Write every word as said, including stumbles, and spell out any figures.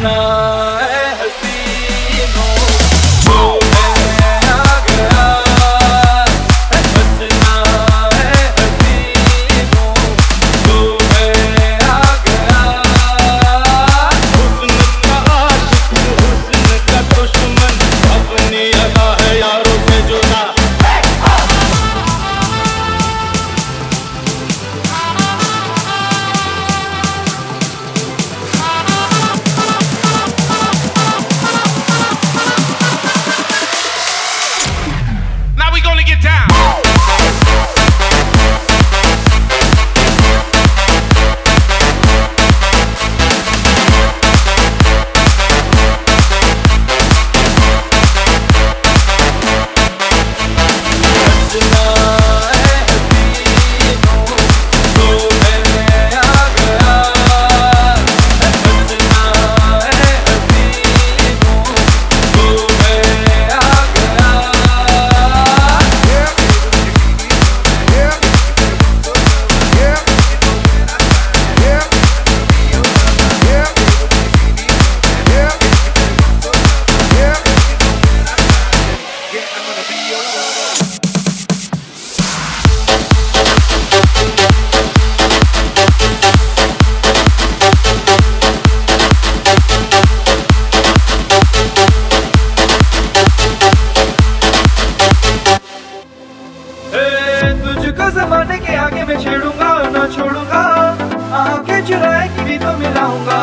सजना है हसीनों जो है आ गया है, सजना है हसीनों जो है आ गया। हुस्न का आशिक हुस्न का दुश्मन अपनी अदा है यारों से जुदा। Get down. तुझको जमाने के आगे मैं छेड़ूंगा ना छोड़ूंगा, आंखें चुराए की भी तो मिलाऊंगा।